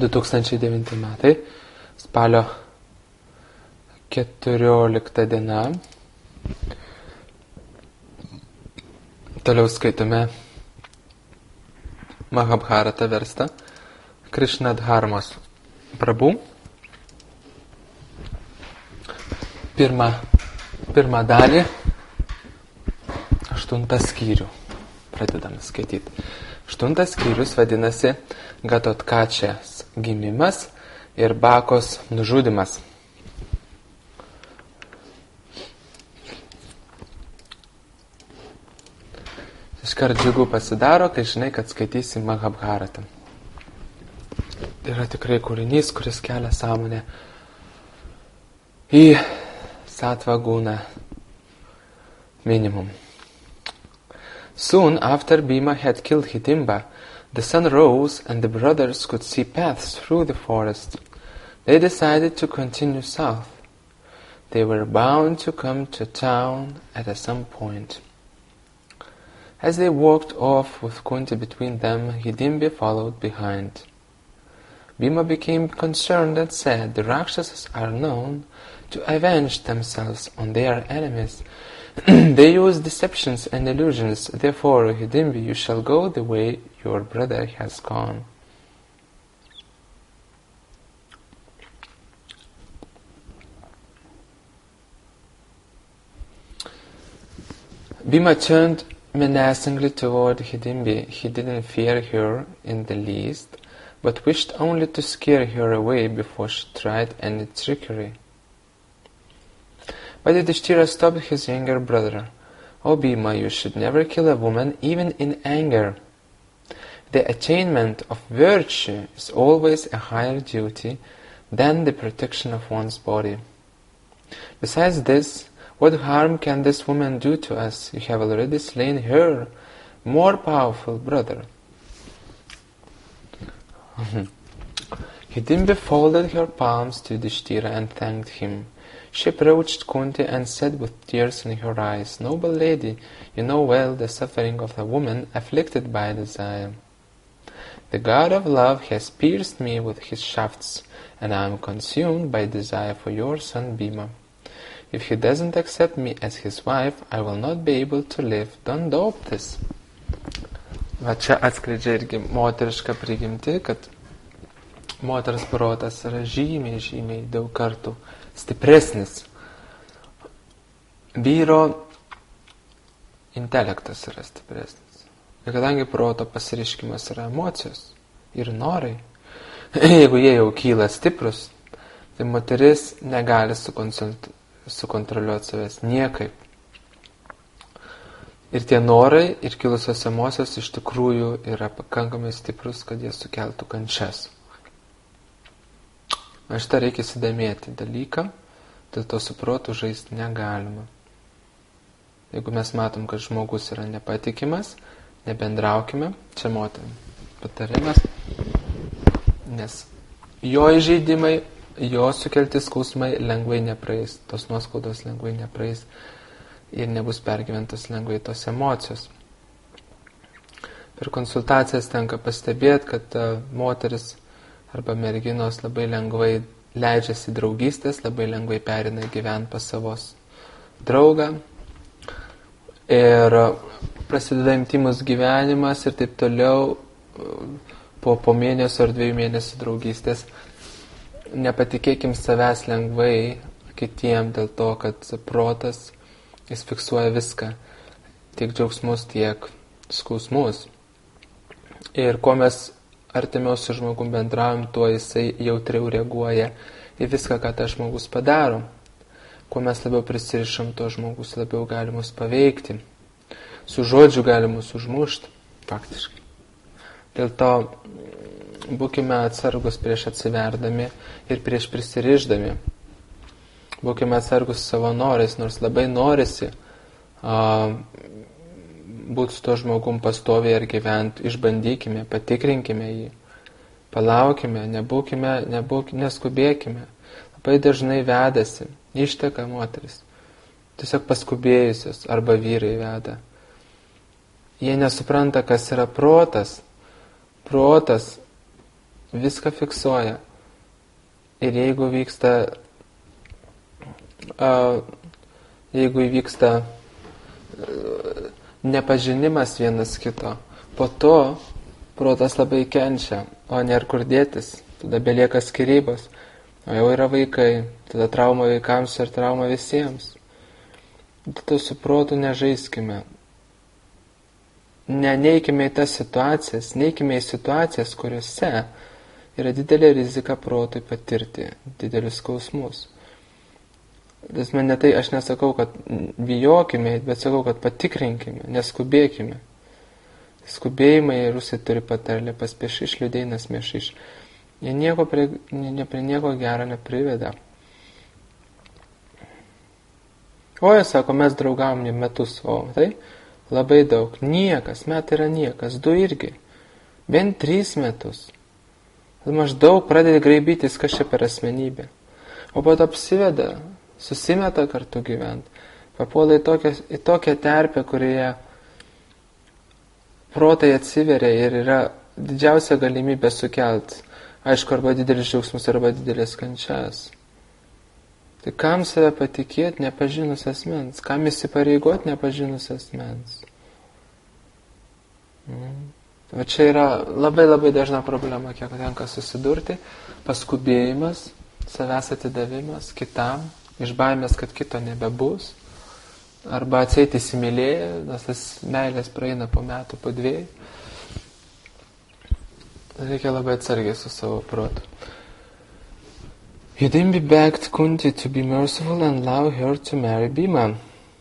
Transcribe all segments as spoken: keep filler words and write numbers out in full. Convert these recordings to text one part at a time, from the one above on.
du tūkstančiai devinti metai, spalio keturiolikta diena. Toliau skaitome Mahabharata verstą Krishna Dharmos Prabhu. Pirmą, pirmą dalį, aštuntą skyrių. Pradedame skaityti. Aštuntas skyrius vadinasi Gatotkačias gimimas ir Bakos nužudymas. Iškart džiugu pasidaro, kai žinai, kad skaitysi Mahabharatą. Tai yra tikrai kūrinys, kuris kelia sąmonę į sattva guna minimum. Soon after Bhima had killed Hidimba, the sun rose and the brothers could see paths through the forest. They decided to continue south. They were bound to come to town at some point. As they walked off with Kunti between them, Hidimba followed behind. Bhima became concerned and said, "The Rakshasas are known to avenge themselves on their enemies. They use deceptions and illusions. Therefore, Hidimba, you shall go the way your brother has gone." Bhima turned menacingly toward Hidimba. He didn't fear her in the least, but wished only to scare her away before she tried any trickery. But Yudhishthira stopped his younger brother. "O Bhima, you should never kill a woman, even in anger. The attainment of virtue is always a higher duty than the protection of one's body. Besides this, what harm can this woman do to us? You have already slain her more powerful brother." Hidimba folded her palms to Yudhishthira and thanked him. She approached Kunti and said with tears in her eyes, "Noble lady, you know well the suffering of a woman afflicted by desire. The god of love has pierced me with his shafts, and I am consumed by desire for your son Bhima. If he doesn't accept me as his wife, I will not be able to live. Don't doubt this." Va čia atskleidžia irgi moterišką prigimtį, kad moters protas yra žymiai, žymiai daug kartų stipresnis. Vyro intelektas yra stipresnis. Ir kadangi proto pasiriškimas yra emocijos ir norai, jeigu jie jau kyla stiprus, tai moteris negali sukontroliuoti savęs niekaip. Ir tie norai ir kilusios emocijos iš tikrųjų yra pakankamai stiprus, kad jie sukeltų kančias. O šitą reikia įsidėmėti dalyką, dėl to su protu žaisti negalima. Jeigu mes matom, kad žmogus yra nepatikimas, nebendraukime, čia moterim patarimas, nes jo įžeidimai, jo sukelti skausmai lengvai nepraeis, tos nuoskaudos lengvai nepraeis ir nebus pergyventos lengvai tos emocijos. Per konsultacijas tenka pastebėti, kad moteris arba merginos labai lengvai leidžiasi draugystės, labai lengvai perina gyventi pas savos draugą ir prasideda intymus gyvenimas ir taip toliau po, po mėnesio ar dviejų mėnesių draugystės. Nepatikėkim savęs lengvai kitiem dėl to, kad protas jis fiksuoja viską, tiek džiaugsmus, tiek skausmus. Ir kuo mes artimiau su žmogum bendraujam, tuo jisai jautriau reaguoja į viską, ką tas žmogus padaro. Kuo mes labiau prisirišam, tuo žmogus labiau gali mus paveikti. Su žodžiu gali mus užmušti, faktiškai. Dėl to būkime atsargus prieš atsiverdami ir prieš prisirišdami. Būkime atsargus savo norais, nors labai norisi uh, būti su to žmogum pastoviai ar gyventi, išbandykime, patikrinkime jį, palaukime, nebūkime, nebūkime, neskubėkime. Labai dažnai vedasi, išteka moteris, tiesiog paskubėjusios arba vyrai veda. Jie nesupranta, kas yra protas. Protas viską fiksuoja. Ir jeigu vyksta, uh, jeigu įvyksta uh, nepažinimas vienas kito, po to protas labai kenčia, o nėra kur dėtis, tada belieka skyrybos, o jau yra vaikai, tada trauma vaikams ir trauma visiems. Tada su protu nežaiskime. Neneikime į tas situacijas, neikime į situacijas, kuriuose yra didelė rizika protui patirti didelius skausmus. Tas man ne tai, aš nesakau, kad bijokime, bet sakau, kad patikrinkime, neskubėkime. Skubėjimai, rusai turi patarlę, paspiešiš liūdėjinas miešiš. Jie nieko prie, ne prie nieko gero nepriveda. O jie sako, mes draugavom ne metus, o tai labai daug. Niekas, metai yra niekas, du irgi. Bent trys metus. Maždaug pradeda graibytis, kas čia per asmenybė. O po to apsiveda, susimeta kartu gyventi. Papuola į tokią, į tokią terpę, kurioje protai atsiveria ir yra didžiausia galimybė sukelt, aišku, arba didelis džiaugsmus, arba didelės kančias. Tai kam save patikėti nepažinus asmens? Kam įsipareigoti nepažinus asmens? Mm. Va čia yra labai labai dažna problema, kiek tenka susidurti. Paskubėjimas, savęs atidavimas kitam, iš baimės, kad kito nebebus. Arba atseit įsimylėję, nes tas meilės praeina po metų, po dviejų. Reikia labai atsargiai su savo protu. Hidimbi begged Kunti to be merciful and allow her to marry Bhima.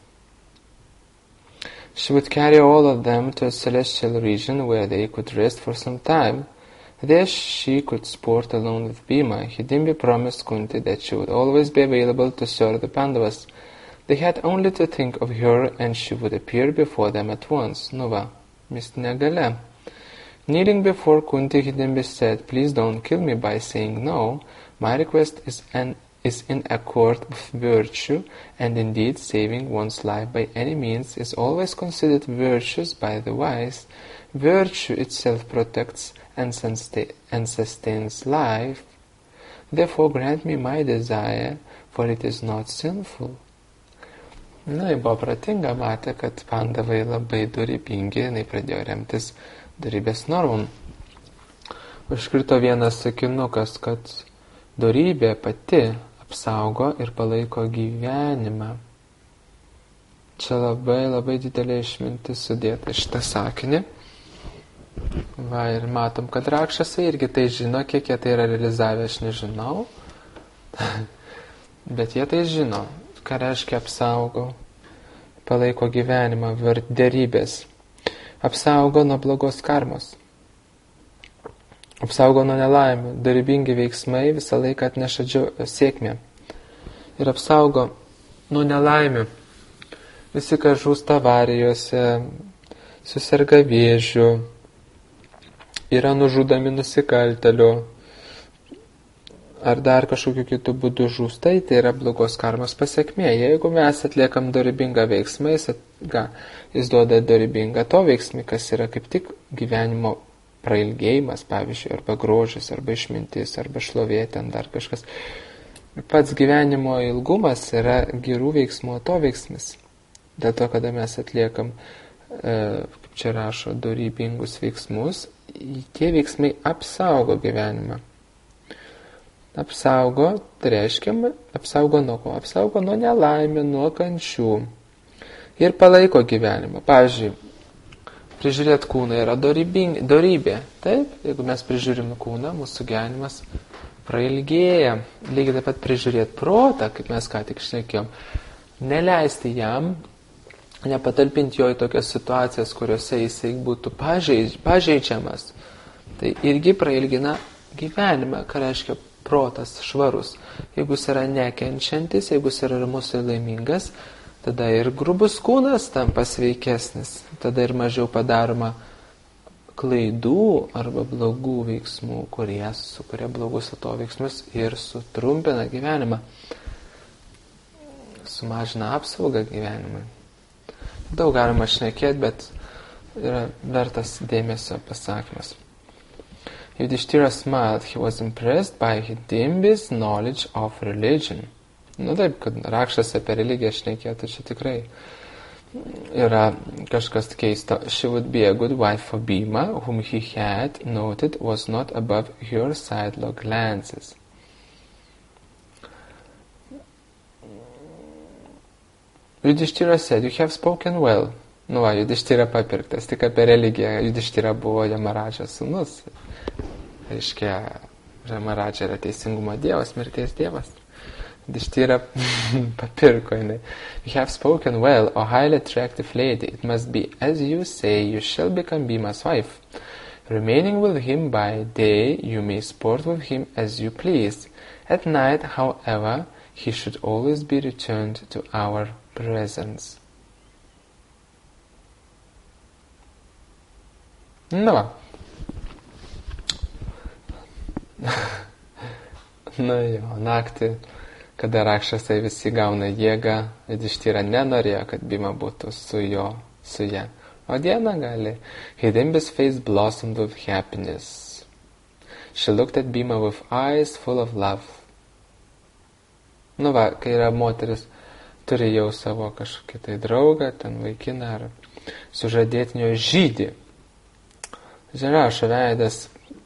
She would carry all of them to a celestial region where they could rest for some time. There she could sport alone with Bhima. Hidimbi promised Kunti that she would always be available to serve the Pandavas. They had only to think of her and she would appear before them at once. Nu va, mistinė galia. Kneeling before Kunti, Hidimbi said, "Please don't kill me by saying no. My request is, an, is in accord with virtue, and indeed saving one's life by any means is always considered virtuous by the wise. Virtue itself protects and, sustain, and sustains life. Therefore grant me my desire, for it is not sinful." Na, ji buvo pratinga, matė, kad pandavai labai dorybingi, jinai pradėjo remtis dorybės normom. Užkrito vienas sakinukas, kad dorybė pati apsaugo ir palaiko gyvenimą. Čia labai labai didelė išmintis sudėta šitą sakinį. Va, ir matom, kad rakšasai irgi tai žino, kiek jie tai yra realizavę, aš nežinau. Bet jie tai žino, ką reiškia apsaugo, palaiko gyvenimą, derybės. Apsaugo nuo blogos karmos. Apsaugo nuo nelaimių. Dorybingi veiksmai visą laiką atneša sėkmę. Ir apsaugo nuo nelaimių. Visi, kas žūsta avarijose, susirga vėžiu, yra nužudami nusikaltelių, ar dar kažkokiu kitų būdų žūsta, tai yra blogos karmos pasiekmė. Jeigu mes atliekam dorybingą veiksmą, jis, ga, jis duoda dorybingą to veiksmį, kas yra kaip tik gyvenimo prailgėjimas, pavyzdžiui, arba grožis, arba išmintis, arba šlovė, ten dar kažkas. Pats gyvenimo ilgumas yra gerų veiksmų to veiksmis. Dėl to, kada mes atliekam, e, kaip čia rašo, dorybingus veiksmus, tie veiksmai apsaugo gyvenimą. Apsaugo, tai reiškia, apsaugo nuo ko? Apsaugo nuo nelaimė, nuo kančių. Ir palaiko gyvenimą. Pavyzdžiui, prižiūrėti kūną yra dorybė. Taip, jeigu mes prižiūrim kūną, mūsų gyvenimas prailgėja. Lygiai taip pat prižiūrėti protą, kaip mes ką tik šnekėjom. Neleisti jam, nepatalpinti jo į tokias situacijas, kuriuose jisai būtų pažeidž, pažeidžiamas. Tai irgi prailgina gyvenimą, ką reiškia protas švarus. Jeigu jis yra nekenčiantis, jeigu jis yra ramus ir laimingas, tada ir grubus kūnas tampa sveikesnis, tada ir mažiau padaroma klaidų arba blogų veiksmų, kurie sukuria blogus atoveiksmus ir sutrumpina gyvenimą, sumažina apsaugą gyvenimui. Daug galima šnekėti, bet yra vertas dėmesio pasakymas. Yudhishthira smiled. He was impressed by Hidimbi's knowledge of religion. Nu taip, kad Rakšas apie religiją šnekėtų, čia tikrai yra kažkas keisto. She would be a good wife for Bhima, whom he had noted was not above her sidelong glances. Yudhishthira said, you have spoken well. Nu va, Yudhishthira papirktas, tik apie religiją. Yudhishthira buvo Yamarajas sūnus. Reiškia, Yamaraja yra teisingumo dievas, mirties dievas. Yudhishthira papirko jinai. You have spoken well, O highly attractive lady. It must be as you say, you shall become Bhima's wife. Remaining with him by day, you may sport with him as you please. At night, however, he should always be returned to our presence. Nu va. Nu jo, naktį, kada Rakšasai visi gauna jėgą, Yudhishthira nenorėjo, kad Bhima būtų su jo, su ja. O dieną gali. Hidimbi's face blossomed with happiness. She looked at Bhima with eyes full of love. Nu va, kai yra moteris, turi jau savo kažkokį tai draugą, ten vaikiną ar sužadėtinio žydį. Žerašo veidas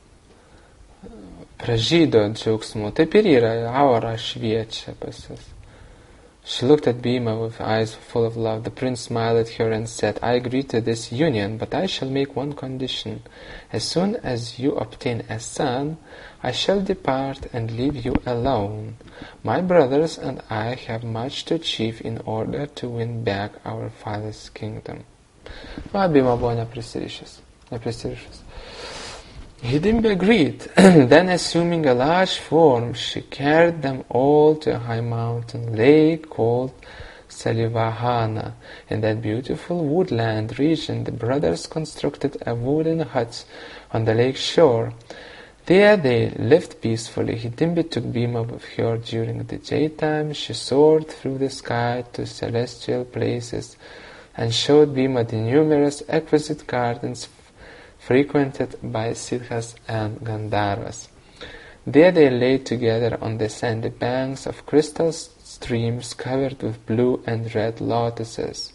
pražydo džiaugsmu. Taip ir yra, aura šviečia pas jas. She looked at Bhima with eyes full of love. The prince smiled at her and said, I agree to this union, but I shall make one condition. As soon as you obtain a son, I shall depart and leave you alone. My brothers and I have much to achieve in order to win back our father's kingdom. Va, Bhima buvo neprisirišęs. neprisirišęs. Hidimbi agreed. Then, assuming a large form, she carried them all to a high mountain lake called Salivahana. In that beautiful woodland region, the brothers constructed a wooden hut on the lake shore. There they lived peacefully. Hidimbi took Bhima with her during the daytime. She soared through the sky to celestial places and showed Bhima the numerous exquisite gardens frequented by Siddhas and Gandharvas. There they lay together on the sandy banks of crystal streams covered with blue and red lotuses.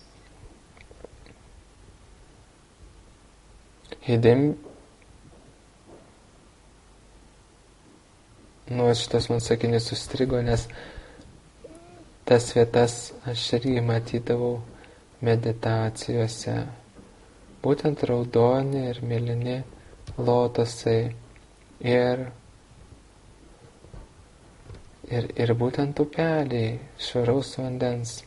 Hidimbi Nu, šitas man sakinys sustrigo, nes tas vietas aš irgi matydavau meditacijose. Būtent raudoni ir mėlyni lotosai ir, ir, ir būtent upeliai švaraus vandens.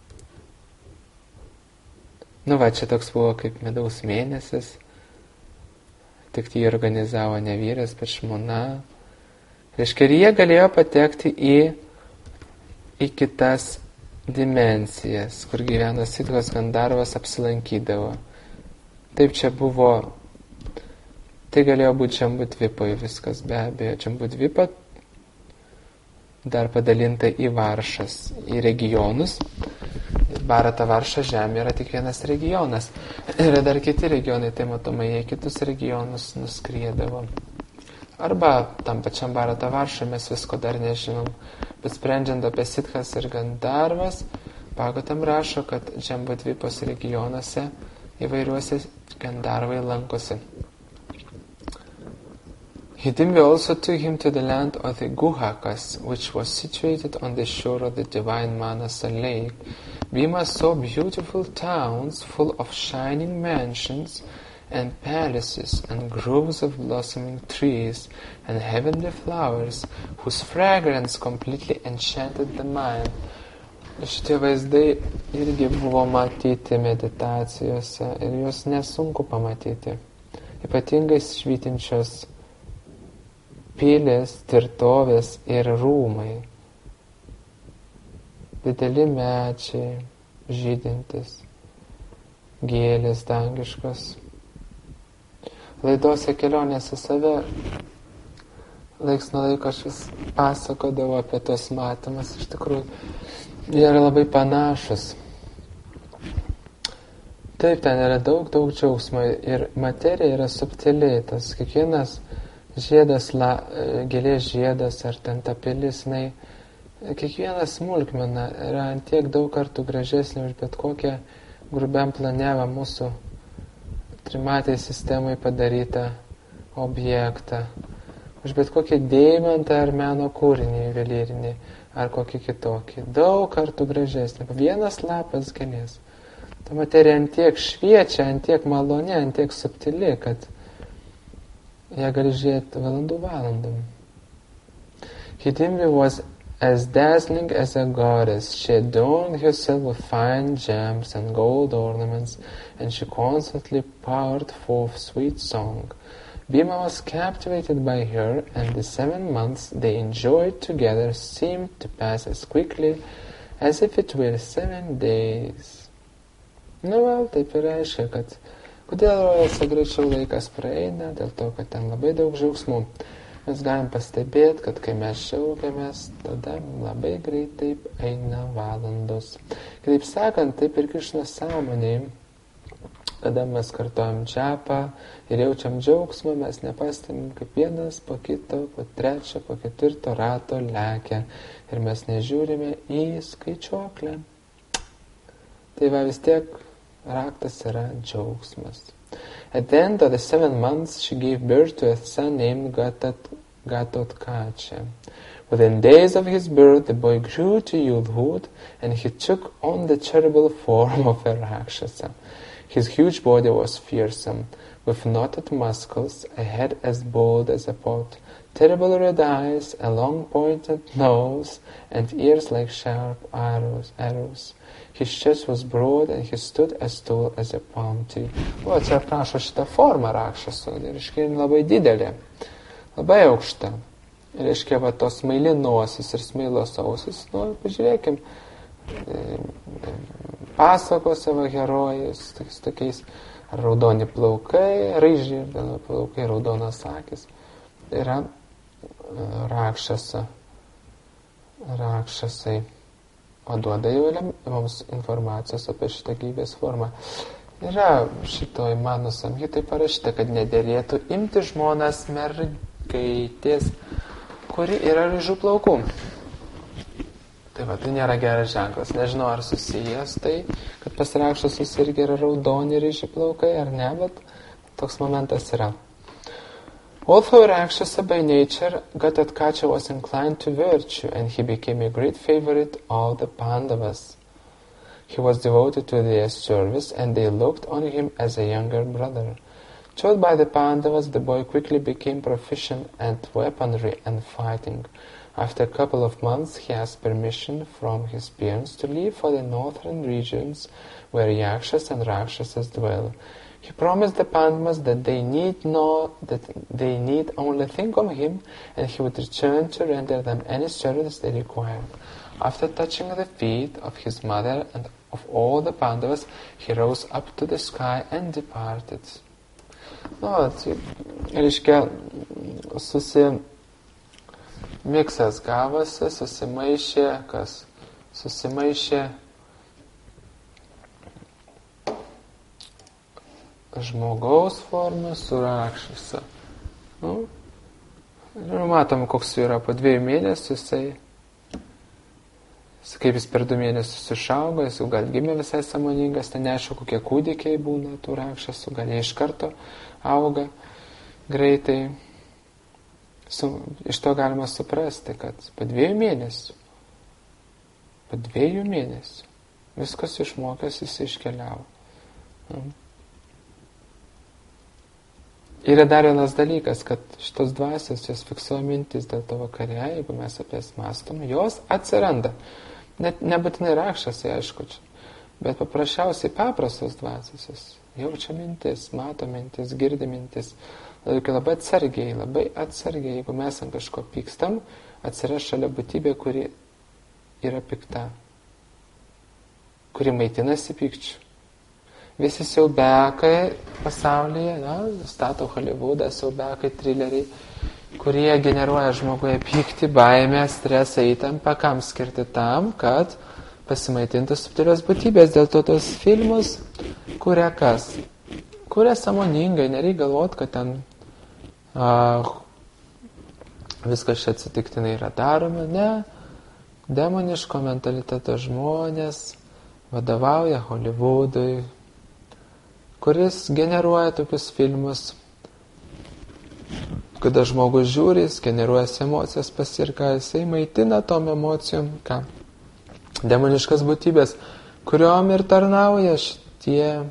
Nu va, čia toks buvo kaip medaus mėnesis, tik jį organizavo ne vyras, bet žmona. Reiškia, ir jie galėjo patekti į, į kitas dimensijas, kur gyveno Siddhas Gandharvas, apsilankydavo. Taip čia buvo, tai galėjo būti Džambudvipoj viskas, be abejo. Džambudvipa dar padalinta į varšas, į regionus. Bharata varša žemė yra tik vienas regionas. Yra dar kiti regionai, tai matomai jie kitus regionus nuskriedavo. Arba tam pačiam Bharata varša mes visko dar nežinom. Bet sprendžiant apie Siddhas ir Gandharvas, Bhagavatam rašo, kad Džambudvipos regionuose įvairiuose Gandharvai lankosi. Hidimbi also took him to the land of the Guhakas, which was situated on the shore of the divine Manasa lake. Bhima saw beautiful towns full of shining mansions and palaces and groves of blossoming trees and heavenly flowers, whose fragrance completely enchanted the mind. Šitie vaizdai irgi buvo matyti meditacijose ir juos nesunku pamatyti. Ypatingai švytinčios pilys, tvirtovės ir rūmai. Dideli medžiai, žydintis, gėlės dangiškos. Laidose kelionėse save laiks nuo laiko aš vis pasakodavau apie tos matymus. Iš tikrųjų, jie yra labai panašus. Taip, ten yra daug, daug džiaugsmo ir materija yra subtiliai. Tas kiekvienas žiedas, la, gėlės žiedas ar ten ta pilis, jinai, kiekviena smulkmena yra tiek daug kartų gražesnė už bet kokią grubiam planevą mūsų trimatėj sistemai padarytą objektą, už bet kokį deimantą ar meno kūrinį juvelyriniai, ar kokį kitokį. Daug kartų gražesnė. Vienas lapas gėlės. Ta materija antiek šviečia, antiek maloni, antiek subtili, kad ją gali žiūrėti valandų valandom. Hidimbi was as dazzling as a goddess. She adorned herself with fine gems and gold ornaments, and she constantly poured forth sweet song. Bhima was captivated by her, and the seven months they enjoyed together seemed to pass as quickly as if it were seven days. Nu, val, taip ir reiškia, kad kodėl rojose greičiau laikas praeina, dėl to, kad ten labai daug džiaugsmų. Mes galim pastebėti, kad kai mes džiaugiamės, tada labai greitai eina valandos. Kitaip sakant, taip ir Krišna sąmonėje, kada mes kartojam džapą ir jaučiam džiaugsmą, mes nepastebim, kaip vienas po kito, po trečio, po ketvirto rato lekia ir mes nežiūrime į skaičiuoklę. Tai va vis tiek raktas yra džiaugsmas. At the end of the seven months, she gave birth to a son named Gatotkacha. Within days of his birth, the boy grew to youthhood, and he took on the terrible form of a Rakshasa. His huge body was fearsome, with knotted muscles, a head as bold as a pot, terrible red eyes, a long pointed nose, and ears like sharp arrows. arrows. His chest was broad, and he stood as tall as a palm tree. O, čia aprašo šitą formą Rakšaso, ir iškia labai didelė, labai aukšta. Ir iškia va tos smaili nosis ir smailos ausis. Nu, pažiūrėkim, pasakose va herojais, tokiais, tokiais raudoni plaukai, raižiai, plaukai, raudonas akis. Yra Rakšasa, Rakšasai. O duoda jau mums informacijos apie šitą gyvybės formą. Yra šitoj mano samhitai parašyta, kad nederėtų imti žmonas mergaitės, kuri yra ryžių plaukų. Tai va, tai nėra geras ženklas. Nežinau, ar susijęs tai, kad pas Rakšasus irgi yra raudoni ryžių plaukai, ar ne, bet toks momentas yra. Although Rakshasa by nature, Gatotkacha was inclined to virtue, and he became a great favorite of the Pandavas. He was devoted to their service, and they looked on him as a younger brother. Taught by the Pandavas, the boy quickly became proficient at weaponry and fighting. After a couple of months, he asked permission from his parents to leave for the northern regions where Yakshas and Rakshasas dwell. He promised the Pandavas that they need not, that they need only think of him, and he would return to render them any service they required. After touching the feet of his mother and of all the Pandavas, he rose up to the sky and departed. Nu, tai reiškia, susimiksas gavosi, susimaišė, kas? Susimaišė žmogaus formą su Rakšasa. Nu, ir matom, koks yra po dviejų mėnesių, jisai, kaip jis per du mėnesius išaugo, jis jau gal gimė visai sąmoningas, ten neaišku, kokie kūdikiai būna tų Rakšasų, gal jie iš karto auga greitai. Su, iš to galima suprasti, kad po dviejų mėnesių, po dviejų mėnesių viskas išmokęs, jis iškeliavo. Nu. Yra dar vienas dalykas, kad šitos dvasios, jos fiksuoja mintis, dėl to vakare, jeigu mes apie jas mąstom, jos atsiranda. Net nebūtinai Rakšasai, aišku, bet paprasčiausiai paprastos dvasios, jos jaučia mintis, mato mintis, girdi mintis. Reikia labai atsargiai, labai atsargiai, jeigu mes ant kažko pykstam, atsiras šalia būtybė, kuri yra pikta, kuri maitinasi pykčiu. Visi siaubekai pasaulyje, na, stato Hollywoodą, siaubekai, trileriai, kurie generuoja žmoguje pyktį, baimę, stresą, įtampą, kam skirti tam, kad pasimaitintų subtilios būtybės. Dėl to tos filmus kuria kas? Kuria sąmoningai, nereikia galvoti, kad ten uh, viskas čia atsitiktinai yra daroma. Ne, demoniško mentaliteto žmonės vadovauja Hollywoodui, kuris generuoja tokius filmus, kada žmogus žiūri, jis generuoja emocijas pas ir ką jisai maitina tom emocijom, ką demoniškas būtybės, kuriom ir tarnauja šitie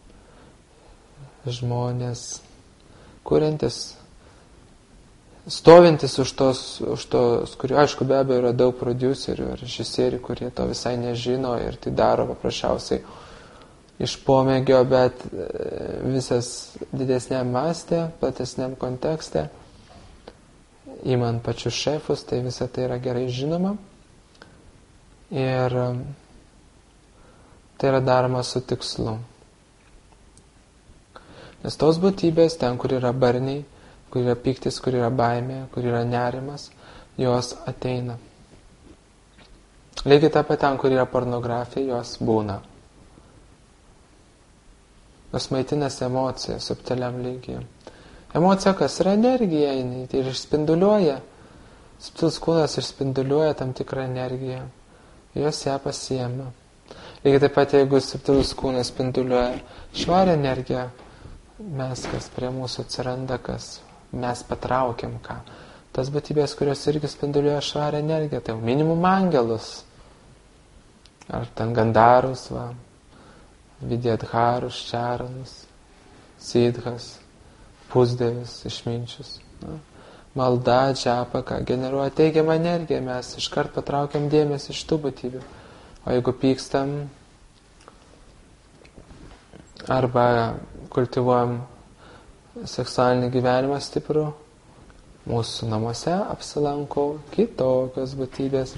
žmonės, kuriantis, stovintis už tos, už tos, kurių, aišku, be abejo yra daug prodiuserių ir režisierių, kurie to visai nežino ir tai daro paprasčiausiai iš pomėgio, bet visas didesniam mastė, platesniam kontekste, įmant pačius šefus, tai visa tai yra gerai žinoma. Ir tai yra daroma su tikslu. Nes tos būtybės, ten, kur yra barniai, kur yra piktis, kur yra baimė, kur yra nerimas, jos ateina. Lygiai taip pat ten, kur yra pornografija, jos būna. Jos maitinasi emocija, subtiliam lygyje. Emocija, kas yra energija, jinai tai ir išspinduliuoja. Subtilus kūnas išspinduliuoja tam tikrą energiją. Jos ją pasiėmė. Lygiai taip pat, jeigu subtilus kūnas spinduliuoja švarę energiją, mes, kas prie mūsų atsiranda, kas mes patraukiam ką. Tas būtybės, kurios irgi spinduliuoja švarę energiją, tai minimum angelus. Ar ten gandarus, va, vidyadharus, čaranus, sidhas, pusdievis, išminčius. Na. Malda, džapa, ką generuoja teigiamą energiją, mes iškart patraukiam dėmesį iš tų būtybių. O jeigu pykstam arba kultivuojam seksualinį gyvenimą stiprų, mūsų namuose apsilanko kitokios būtybės.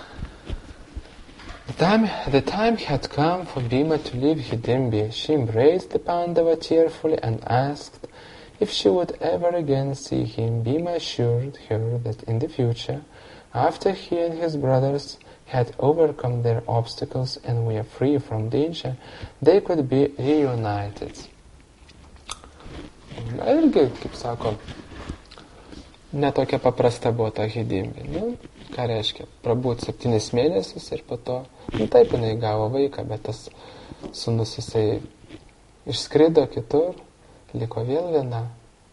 The time, the time had come for Bhima to leave Hidimbi. She embraced the Pandava tearfully and asked if she would ever again see him. Bhima assured her that in the future, after he and his brothers had overcome their obstacles and were free from danger, they could be reunited. Na irgi, kaip sako, netokia paprasta buvo ta Hidimbi. Nu, ką reiškia? Prabūt septynis mėnesius ir po to, nu taip, jinai gavo vaiką, bet tas sūnus jisai išskrido kitur, liko vėl viena.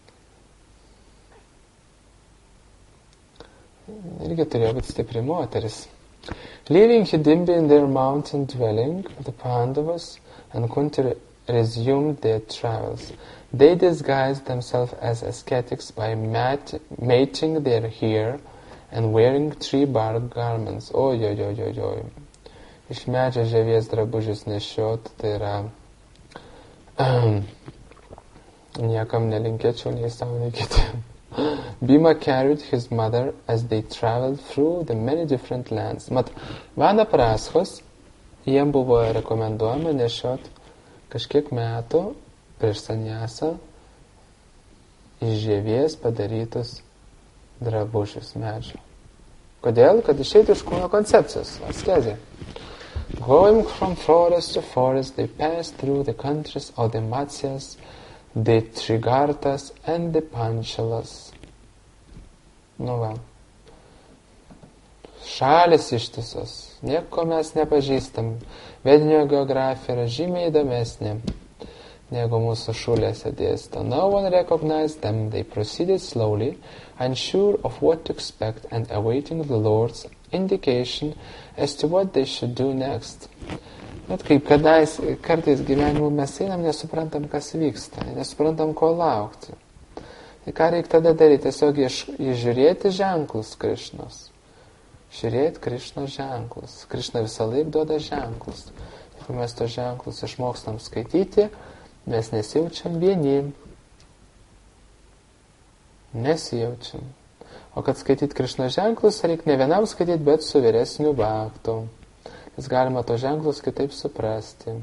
Irgi turėjo būti stipri moteris. Leaving Hidimbi in their mountain dwelling, the Pandavas and Kunti resumed their travels. They disguised themselves as ascetics by mat- mating their hair and wearing tree-bark garments. Oi, oi, oi, oi, oi. Iš medžio žievės drabužius nešiot, tai yra niekam nelinkėčiau nei savo, nei kitiem. Bhima carried his mother as they traveled through the many different lands. Mat, Vana Praschos, jiem buvo rekomenduojama nešiot kažkiek metų prieš sanjasą iš žievės padarytus drabužius medžio. Kodėl? Kad išeitų iš kūno koncepcijos, askezė. Going from forest to forest, they passed through the countries of the Matsyas, the Trigartas and the Panchalas. Nu va. Šalis ištisos. Nieko mes nepažįstam. Vedinio geografija yra žymiai įdomesnė negu mūsų šulėse dėsto. No one recognized them. They proceeded slowly, unsure of what to expect and awaiting the Lord's indication as to what they should do next. Bet kaip kadais, kartais gyvenimu mes einam, nesuprantam, kas vyksta, nesuprantam, ko laukti. Tai ką reikia tada daryti? Tiesiog įžiūrėti ženklus Krišnos. Žiūrėti Krišnos ženklus. Krišna visą laiką duoda ženklus. Jeigu mes tos ženklus išmokstam skaityti, mes nesijaučiam vieni. Nesijaučiam. O kad skaityti Krišnos ženklus, reikia ne vienam skaityti, bet su vyresniu bhaktu. Nes galima tos ženklus kitaip suprasti.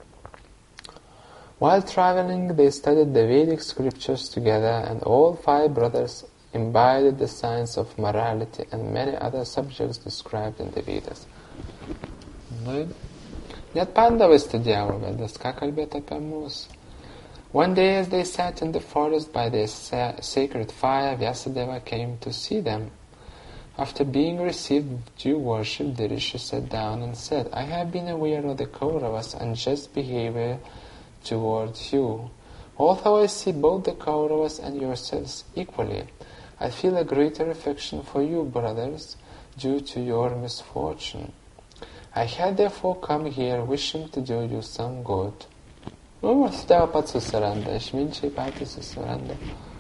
While traveling, they studied the Vedic scriptures together, and all five brothers imbibed the science of morality and many other subjects described in the Vedas. Nu, net Pandavai studijavo Vedas, ką kalbėti apie mūsų. One day as they sat in the forest by the sa- sacred fire, Vyasadeva came to see them. After being received with due worship, the rishi sat down and said, I have been aware of the Kauravas' unjust behavior towards you. Although I see both the Kauravas and yourselves equally, I feel a greater affection for you, brothers, due to your misfortune. I had therefore come here wishing to do you some good. Nu, Vasudeva pats susiranda, išminčiai patys susiranda.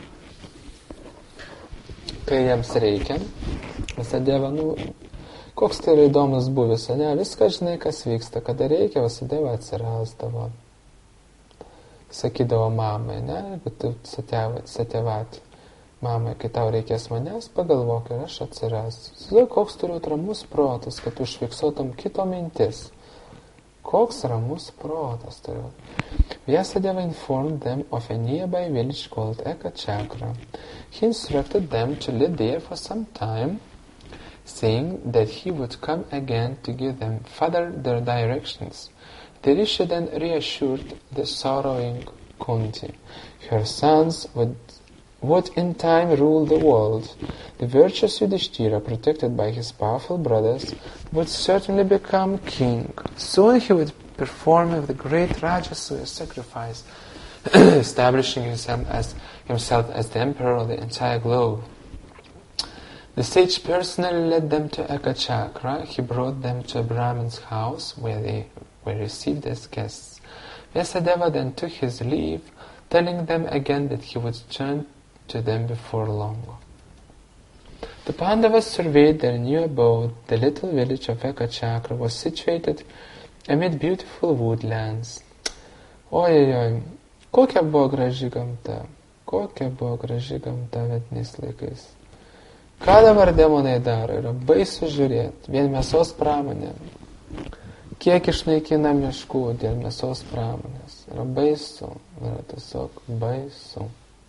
Kai jiems reikia, Vasudeva, nu, koks tai yra įdomus buvis, ne? Viską žinai, kas vyksta, kada reikia, Vasudeva atsirasdavo. Sakydavo mamai, ne, jeigu tu satėvat, mamai, kai tau reikės manęs, pagalvok ir aš atsirasiu. Sudai, koks turiu ramus protas, kad užfiksuotum kito mintis. Koks ramus protas turiu. Vyasadeva informed them of a nearby village called Ekachakra. He instructed them to live there for some time, saying that he would come again to give them further their directions. The rishi then reassured the sorrowing Kunti. Her sons would, would in time rule the world. The virtuous Yudhishthira, protected by his powerful brothers, would certainly become king. Soon he would perform the great Rajasuya sacrifice, establishing himself as, himself as the emperor of the entire globe. The sage personally led them to Ekachakra. He brought them to a Brahmin's house where they were received as guests. Vyasadeva then took his leave, telling them again that he would return to them before long. The Pandavas surveyed their new abode. The little village of Ekachakra was situated amid beautiful woodlands. Ojojoj, kokia buvo graži gamta, kokia buvo graži gamta vedniais laikais. Ką dabar demonai daro, yra baisu žiūrėti, vien mėsos pramonė. Kiek išnaikina miškų dėl mėsos pramonės. Yra baisu, yra tiesiog baisu.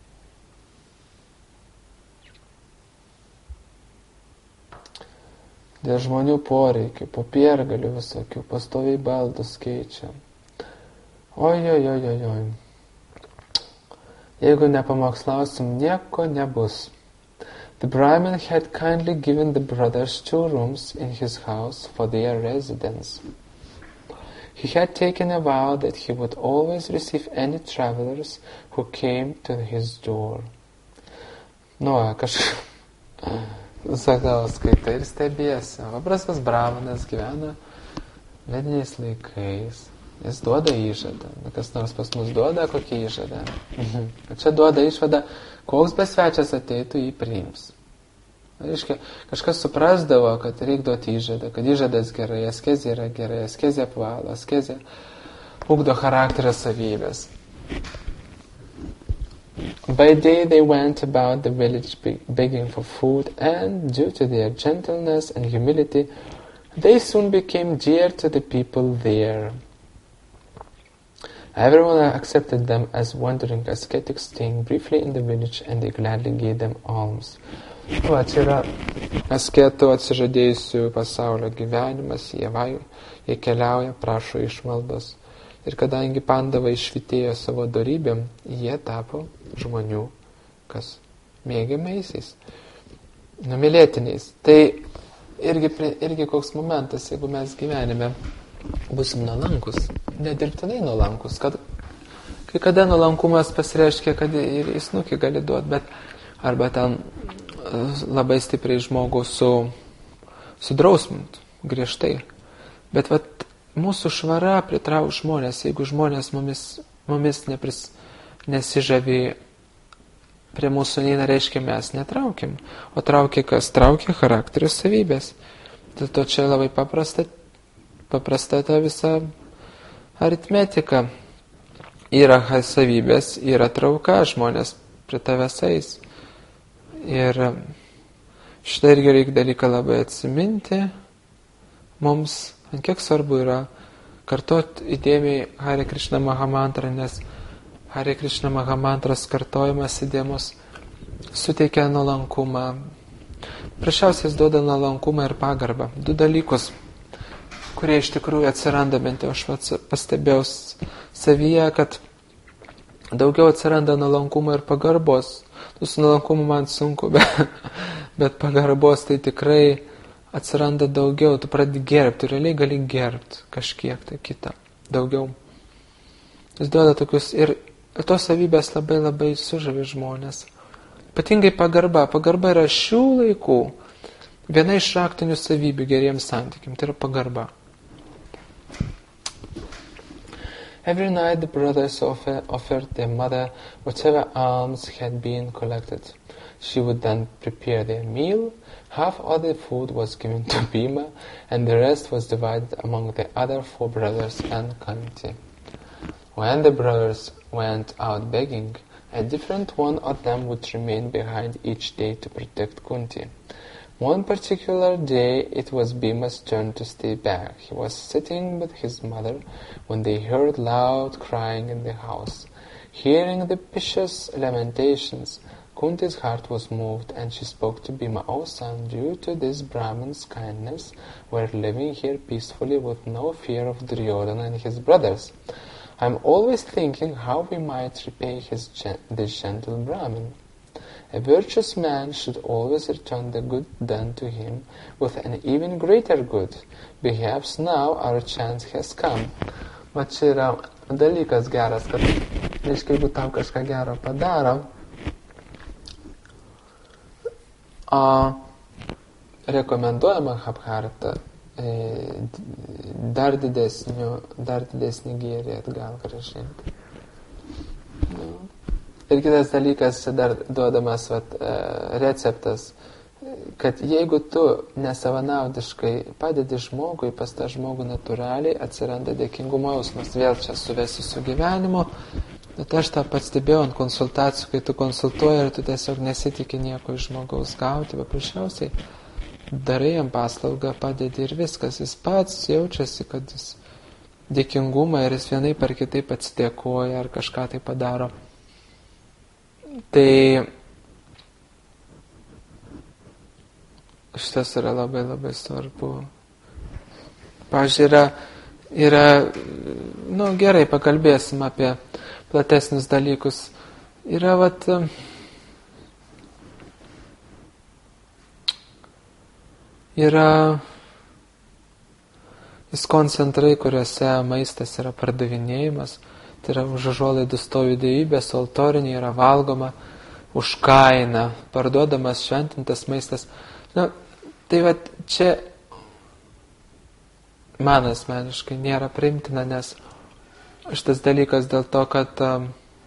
Dėl žmonių poreikių, popiergalių visokių, pastoviai baldus keičia. Ojojojojoj. Jeigu nepamokslausim, nieko nebus. The Brahmin had kindly given the brothers two rooms in his house for their residence. He had taken a vow that he would always receive any travelers who came to his door. Nu, kažkaip, sakau, skaitai ir stebėsi. Paprastas brahmanas gyvena vediniais laikais. Jis duoda įžadą. Kas nors pas mus duoda kokį įžadą. Čia duoda išvadą, koks besvečias ateitų, jį priims. Reiškia, kažkas suprasdavo, kad reikia duoti įžadą, kad įžadas gerai, askezė yra gerai, askezė apvalo, askezė ugdo charakterio savybės. By day they went about the village begging for food, and due to their gentleness and humility, they soon became dear to the people there. Everyone accepted them as wandering ascetics, staying briefly in the village, and they gladly gave them alms. Va, čia yra asketų atsižadėjusių pasaulio gyvenimas, jie, vai, jie keliauja, prašo išmaldos. Ir kadangi pandavai išvitėjo savo dorybėm, jie tapo žmonių, kas mėgiamaisiais, numylėtiniais. Tai irgi, irgi koks momentas, jeigu mes gyvenime busim nuolankus, nedirbtinai nuolankus, kad kai kada nuolankumas pasireiškia, kad ir į snukį gali duoti, bet arba ten labai stipriai žmogų su, sudrausmint, griežtai. Bet vat, mūsų švara pritrauk žmonės, jeigu žmonės mumis, mumis nepris, nesižavė prie mūsų neina, reiškia mes netraukiam, o traukia kas? Traukia charakterio savybės. Dėl to čia labai paprasta, paprasta ta visa aritmetika. Yra savybės, yra trauka, žmonės prie tavęs eis. Ir šitą irgi reikia dalyką labai atsiminti. Mums, ant kiek svarbu yra kartot įdėmiai Hare Krishna Mahamantrą, nes Hare Krishna Mahamantras kartojimas įdėmus suteikia nuolankumą. Prašiausiai duoda nuolankumą ir pagarbą. Du dalykus, kurie iš tikrųjų atsiranda, bent jau aš pastebėjau savyje, kad daugiau atsiranda nuolankumo ir pagarbos. Nu, su nuolankumu man sunku, bet, bet pagarbos tai tikrai atsiranda daugiau. Tu pradedi gerbti, realiai gali gerbti kažkiek tai kitą. Daugiau. Jis duoda tokius ir tos savybės labai labai sužavi žmonės. Ypatingai pagarba. Pagarba yra šių laikų viena iš raktinių savybių geriems santykiams. Tai yra pagarba. Every night the brothers offer, offered their mother whatever alms had been collected. She would then prepare their meal. Half of the food was given to Bhima, and the rest was divided among the other four brothers and Kunti. When the brothers went out begging, a different one of them would remain behind each day to protect Kunti. One particular day, it was Bhima's turn to stay back. He was sitting with his mother when they heard loud crying in the house. Hearing the piteous lamentations, Kunti's heart was moved, and she spoke to Bhima, "O son, due to this Brahman's kindness, we are living here peacefully with no fear of Duryodhana and his brothers. I am always thinking how we might repay his gen- this gentle Brahmin. A virtuous man should always return the good done to him with an even greater good. Perhaps now our chance has come." Va čia yra dalykas geras, kad, reiškia, jeigu tau kažką gero padaro, o rekomenduojama Mahabharata e, dar, didesnių, dar didesnį gėrį atgal grąžinti. Nu. Ir kitas dalykas, dar duodamas vat, receptas, kad jeigu tu nesavanaudiškai padedi žmogui, pas tą žmogų natūraliai atsiranda dėkingumo jausmas. Vėl čia suvesiu su gyvenimu, bet aš tą pastebėjau ant konsultacijų, kai tu konsultuoji ir tu tiesiog nesitikė nieko iš žmogaus gauti, paprasčiausiai darai jam paslaugą, padedi ir viskas. Jis pats jaučiasi, kad jis dėkingumą ir jis vienai par kitaip atsidėkoja ar kažką tai padaro. Tai šitas yra labai labai svarbu. Pavyzdžiui, yra, yra, nu gerai, pakalbėsim apie platesnius dalykus. Yra, vat, yra koncentrai, kuriuose maistas yra pardavinėjimas. Tai yra už užuolaidų stovi dievybės, altorinė yra valgoma už kainą, parduodamas šventintas maistas. Nu, tai va čia man asmeniškai nėra priimtina, nes šitas dalykas dėl to, kad um,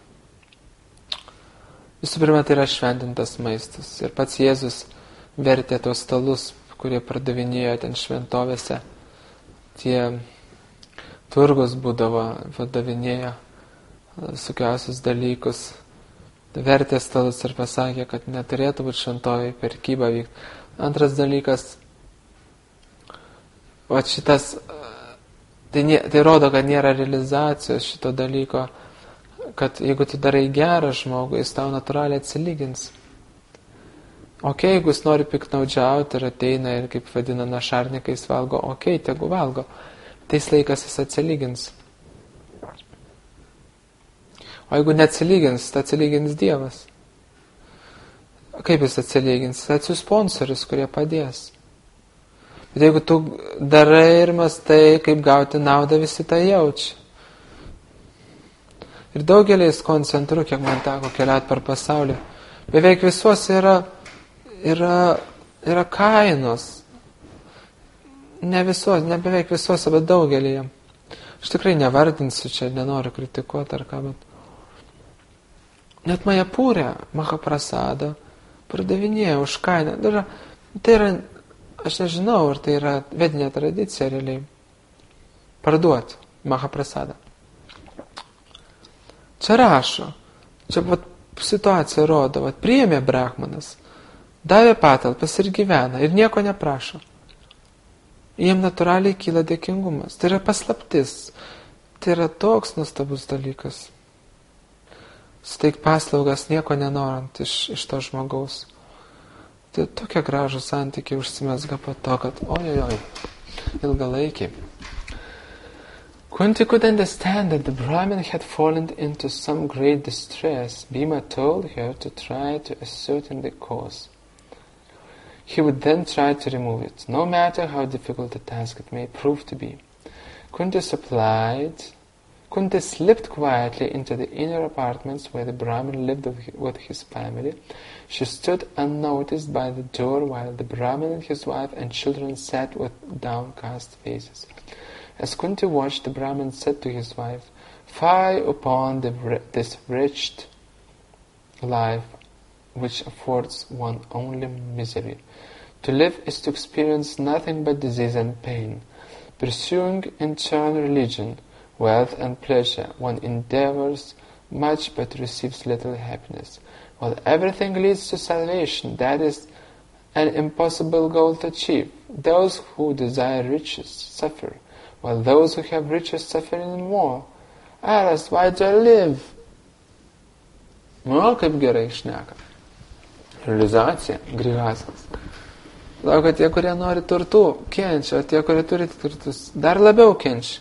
visų pirma tai yra šventintas maistas. Ir pats Jėzus vertė tos stalus, kurie pardavinėjo ten šventovėse. Tie turgus būdavo, padavinėjo sukiausius dalykus, vertė stalus ir pasakė, kad neturėtų būti šventovėje prekyba vykti. Antras dalykas, o šitas, tai, nė, tai rodo, kad nėra realizacijos šito dalyko, kad jeigu tu darai gerą žmogų, jis tau natūraliai atsilygins. Ok, jeigu jis nori piknaudžiauti ir ateina ir, kaip vadina, našarnikais valgo, ok, tegu valgo. Tais laikas jis atsilygins. O jeigu neatsilygins, tai atsilygins Dievas. Kaip jis atsilygins? Atsiųs sponsorius, kurie padės. Bet jeigu tu darai ir mastai, kaip gauti naudą, visi tą jaučia. Ir daugeliais koncentrų, kiek man teko keliauti per pasaulį, beveik visuose yra, yra, yra kainos. Ne visuose, ne beveik visuose, bet daugelėje. Aš tikrai nevardinsiu čia, nenoriu kritikuoti ar ką, bet net Majapūrė, Mahaprasada, pardavinėja už kainą. Tai yra, tai yra, aš nežinau, ar tai yra vedinė tradicija realiai, parduoti Mahaprasadą. Čia rašo, čia vat, situacija rodo, vat, priėmė Brahmanas, davė patalpas ir gyvena, ir nieko neprašo. Jiem natūraliai kyla dėkingumas. Tai yra paslaptis. Tai yra toks nuostabus dalykas. Suteik paslaugas nieko nenorant iš, iš to žmogaus. Tai tokie gražų santykiai užsimesga po to, kad ojojoj, ilgalaikiai. Kunti could understand that the Brahmin had fallen into some great distress. Bhima told her to try to ascertain the cause. He would then try to remove it, no matter how difficult a task it may prove to be. Kunti supplied, Kunti slipped quietly into the inner apartments where the Brahmin lived with his family. She stood unnoticed by the door while the Brahmin and his wife and children sat with downcast faces. As Kunti watched, the Brahmin said to his wife, "Fie upon the, this wretched life which affords one only misery. To live is to experience nothing but disease and pain. Pursuing in turn religion, wealth and pleasure, one endeavors much but receives little happiness. While everything leads to salvation, that is an impossible goal to achieve. Those who desire riches suffer, while those who have riches suffer even more. Aras, why do I live?" Nu, kaip gerai šneka. Realizacija, grihastas. Lau, kad tie, kurie nori turtų, kenčia, o tie, kurie turi turtus, dar labiau kenčia.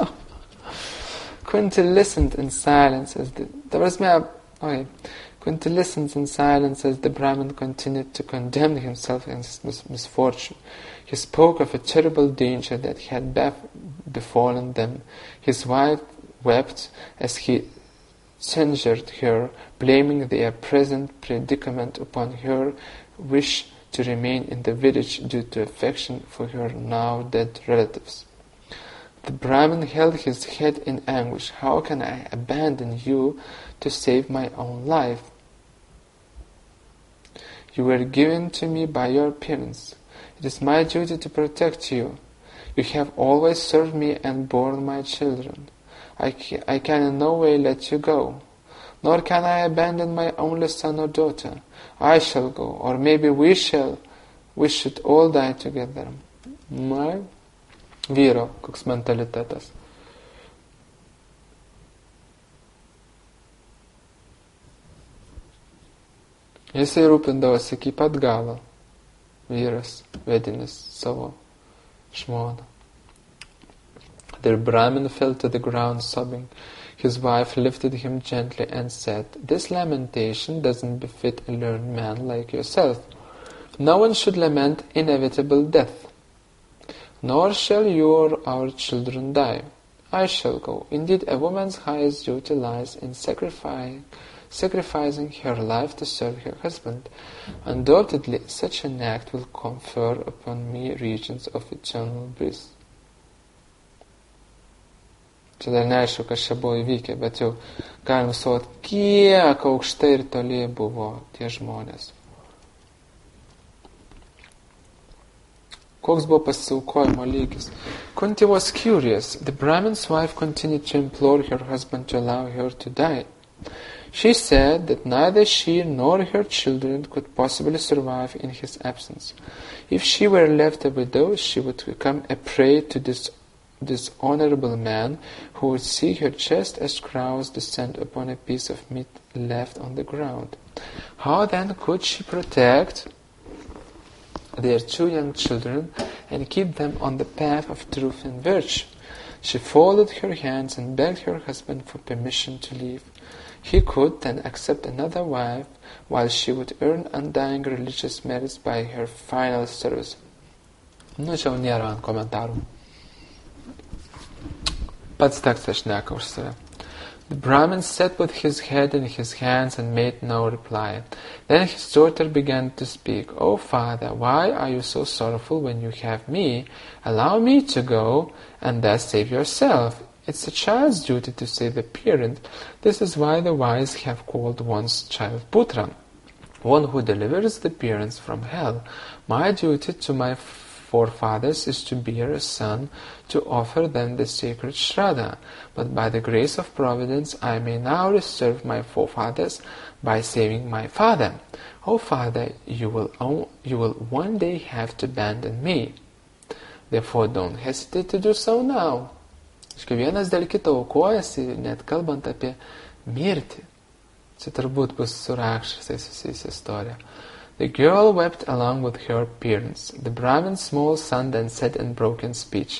Kunti listened in silence as the... Ta prasme, okay. Kunti listened in silence as the Brahmin continued to condemn himself and his mis- misfortune. He spoke of a terrible danger that had bef- befallen them. His wife wept as he censured her, blaming their present predicament upon her wish to remain in the village due to affection for her now dead relatives. The Brahmin held his head in anguish. "How can I abandon you to save my own life? You were given to me by your parents. It is my duty to protect you. You have always served me and borne my children. I, ca- I can in no way let you go. Nor can I abandon my only son or daughter. I shall go, or maybe we shall, we should all die together." My vyro, koks mentalitetas. Jisai rūpindavosi iki pat galo, vyras, vedinis savo žmoną. The Brahmin fell to the ground sobbing. His wife lifted him gently and said, "This lamentation doesn't befit a learned man like yourself. No one should lament inevitable death. Nor shall you or our children die. I shall go. Indeed, a woman's highest duty lies in sacrificing, sacrificing her life to serve her husband. Undoubtedly, such an act will confer upon me regions of eternal bliss." Čia dar neaišku, kas čia buvo įvykę, bet jau galim suvokti, kiek aukštai ir toli buvo tie žmonės. Koks buvo pasiaukojimo lygis. Kunti was curious. The Brahmin's wife continued to implore her husband to allow her to die. She said that neither she nor her children could possibly survive in his absence. If she were left a widow, she would become a prey to this dishonorable man who would see her just as crows descend upon a piece of meat left on the ground. How then could she protect their two young children and keep them on the path of truth and virtue? She folded her hands and begged her husband for permission to leave. He could then accept another wife, while she would earn undying religious merits by her final service. Nu, čia jau nėra ant komentarų. Pats tekstas šneka už save. The Brahmin sat with his head in his hands and made no reply. Then his daughter began to speak. "Oh, father, why are you so sorrowful when you have me? Allow me to go and thus save yourself. It's a child's duty to save the parent. This is why the wise have called one's child Putra, one who delivers the parents from hell. My duty to my forefathers is to bear a son, to offer them the sacred Shraddha. But by the grace of Providence, I may now serve my forefathers by saving my father. Oh, father, you will, own, you will one day have to abandon me. Therefore, don't hesitate to do so now." Iškai vienas dėl kito aukojasi, net kalbant apie mirtį. Čia turbūt bus su rakšasais susijusi istorija. The girl wept along with her parents. The Brahmin's small son then said in broken speech,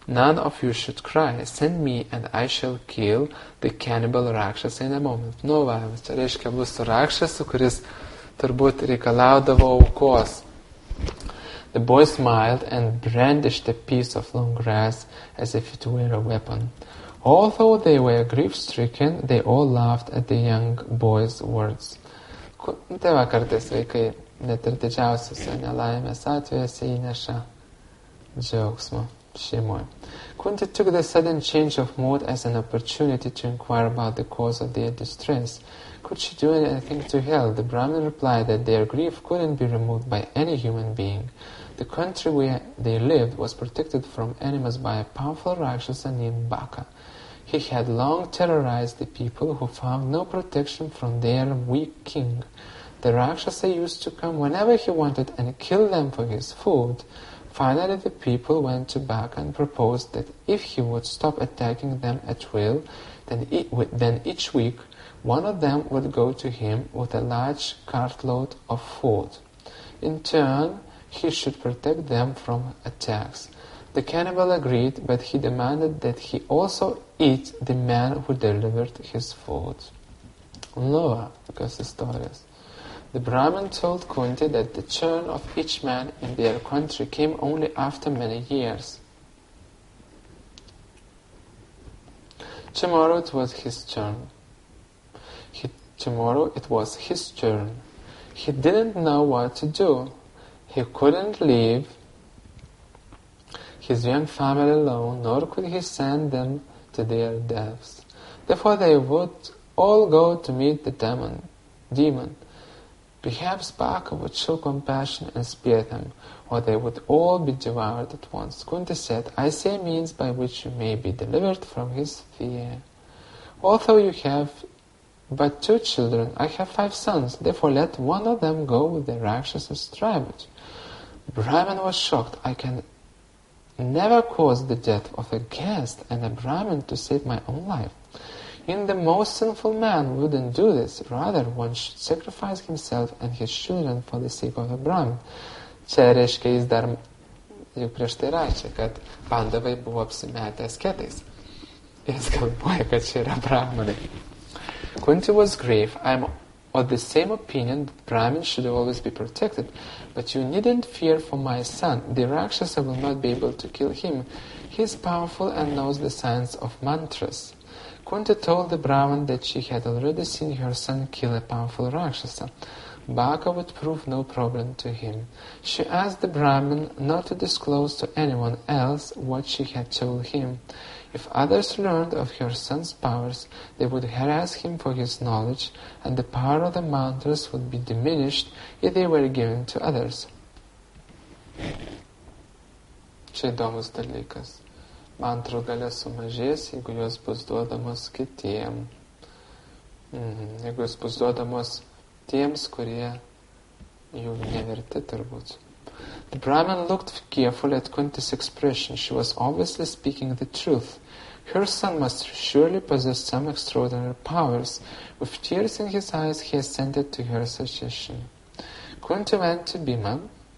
None of you should cry, send me and I shall kill the cannibal Rakshasa in a moment. Nu, va, čia reiškia bus su Rakšasu, kuris turbūt reikalaudavo aukos. The boy smiled and brandished a piece of long grass as if it were a weapon. Although they were grief-stricken, they all laughed at the young boy's words. Tai va, kartais vaikai net ir didžiausiose nelaimės atvejuose įneša džiaugsmo šeimoje. Kunti took the sudden change of mood as an opportunity to inquire about the cause of their distress. Could she do anything to help? The Brahmin replied that their grief couldn't be removed by any human being. The country where they lived was protected from enemies by a powerful Rakshasa named Baka. He had long terrorized the people who found no protection from their weak king. The Rakshasa used to come whenever he wanted and kill them for his food. Finally, the people went to Baka and proposed that if he would stop attacking them at will, then, e- then each week one of them would go to him with a large cartload of food. In turn, he should protect them from attacks. The cannibal agreed, but he demanded that he also eat the man who delivered his food. Loa, because stories. The Brahmin told Kunti that the turn of each man in their country came only after many years. Tomorrow it was his turn. He, tomorrow it was his turn. He didn't know what to do. He couldn't leave his young family alone, nor could he send them to their deaths. Therefore they would all go to meet the demon. demon. Perhaps Baka would show compassion and spare them, or they would all be devoured at once. Kunti said, I see a means by which you may be delivered from his fear. Although you have but two children, I have five sons, therefore let one of them go with the Rakshasa's tribute. Brahman was shocked. I can never cause the death of a guest and a Brahmin to save my own life. In the most sinful man wouldn't do this. Rather, one should sacrifice himself and his children for the sake of a Brahmin. Čia reiškia, jis dar jau prieš tai rašė, kad Pandavai buvo apsimetę asketais. Jis galvoja, kad čia yra Brahmanai. Kunti was grave. I am of the same opinion that Brahmins should always be protected, but you needn't fear for my son. The Rakshasa will not be able to kill him. He is powerful and knows the science of mantras. Kunti told the Brahmin that she had already seen her son kill a powerful Rakshasa. Baka would prove no problem to him. She asked the Brahmin not to disclose to anyone else what she had told him. If others learned of her son's powers, they would harass him for his knowledge, and the power of the mantras would be diminished if they were given to others. Čia įdomus dalykas. Mantrų galia sumažės, jeigu jos bus duodamos kitiem. Mhm. Jeigu jos bus duodamos tiems, kurie jų neverti turbūt. The Brahmin looked carefully at Kunti's expression. She was obviously speaking the truth. Her son must surely possess some extraordinary powers. With tears in his eyes, he assented to her suggestion. Kunti went to Bhima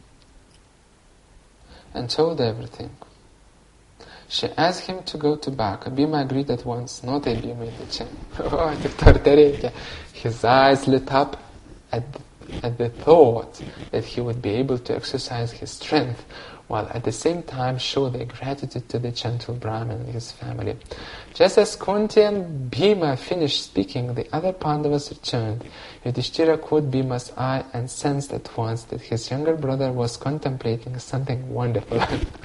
and told everything. She asked him to go to Baka. Bhima agreed at once. No, tai Bhima čia. O, tik to reikia. His eyes lit up at, at the thought that he would be able to exercise his strength, while at the same time show their gratitude to the gentle Brahmin and his family. Just as Kunti and Bhima finished speaking, the other Pandavas returned. Yudhishthira caught Bhima's eye and sensed at once that his younger brother was contemplating something wonderful.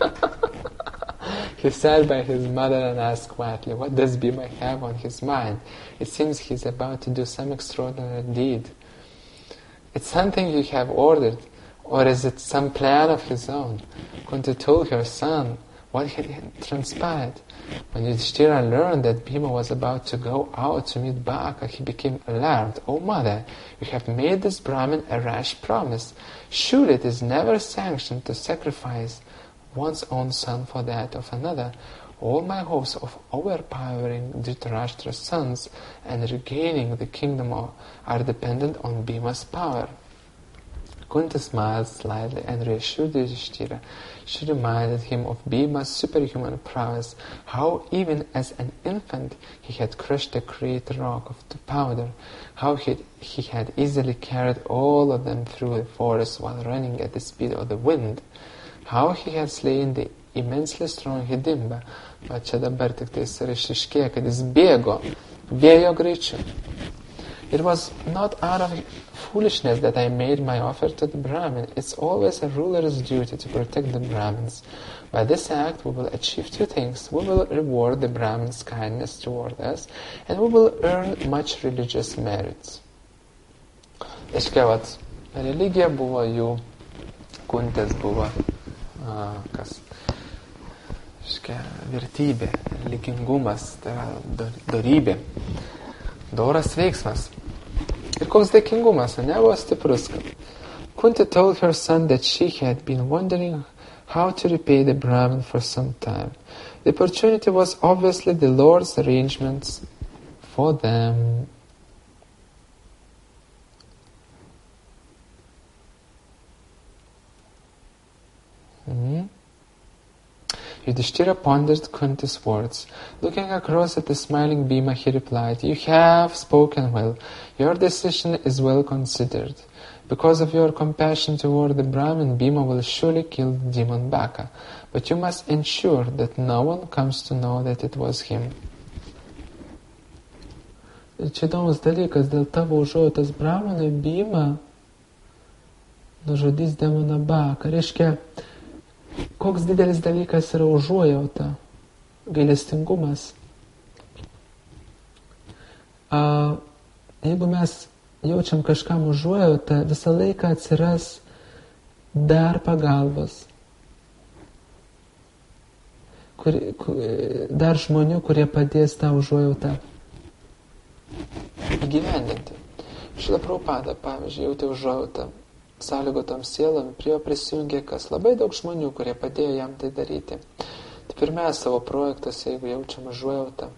He sat by his mother and asked quietly, what does Bhima have on his mind? It seems he's about to do some extraordinary deed. It's something you have ordered, or is it some plan of his own? Kunti told her son what had transpired. When Yudhishthira learned that Bhima was about to go out to meet Baka, he became alarmed. Oh mother, you have made this Brahmin a rash promise. Surely it is never sanctioned to sacrifice one's own son for that of another. All my hopes of overpowering Dhritarashtra's sons and regaining the kingdom are dependent on Bhima's power. Kunti smiled slightly and reassured Yudhishthira. She reminded him of Bhima's superhuman prowess, how even as an infant he had crushed a great rock to powder, how he, he had easily carried all of them through the forest while running at the speed of the wind, how he had slain the immensely strong Hidimba. Va čia dabar tik tai išryškėja, kad jis bėgo vėjo greičiu. It was not out of foolishness that I made my offer to the Brahmin. It's always a ruler's duty to protect the Brahmins. By this act we will achieve two things. We will reward the Brahmin's kindness toward us, and we will earn much religious merits. Iškia, vat, religija buvo jų, Kuntės buvo, a, kas, iškia, vertybė, religingumas, tai yra dorybė, doras veiksmas. Ir koks dėkingumas, ne, buvo stiprus. Kunti told her son that she had been wondering how to repay the Brahmin for some time. The opportunity was obviously the Lord's arrangements for them. Mm-hmm. Yudhishthira pondered Kunti's words. Looking across at the smiling Bhima, he replied, "You have spoken well. Your decision is well considered. Because of your compassion toward the Brahmin, Bhima will surely kill the demon Baka. But you must ensure that no one comes to know that it was him." Čia įdomus dalykas, dėl tavo užuojautos Brahmanui Bhima nužudys demoną Baką. Reiškia, koks didelis dalykas yra užuojauta, gailestingumas. A, jeigu mes jaučiam kažkam užuojautą, visą laiką atsiras dar pagalbos. Kur, kur, dar žmonių, kurie padės tą užuojautą įgyvendinti. Šila Prabhupada, pavyzdžiui, jautė užuojautą sąlygotom sielom, prie jo prisijungė kas labai daug žmonių, kurie padėjo jam tai daryti. Tai pirmiausia, savo projektuose, jeigu jaučiam užuojautą,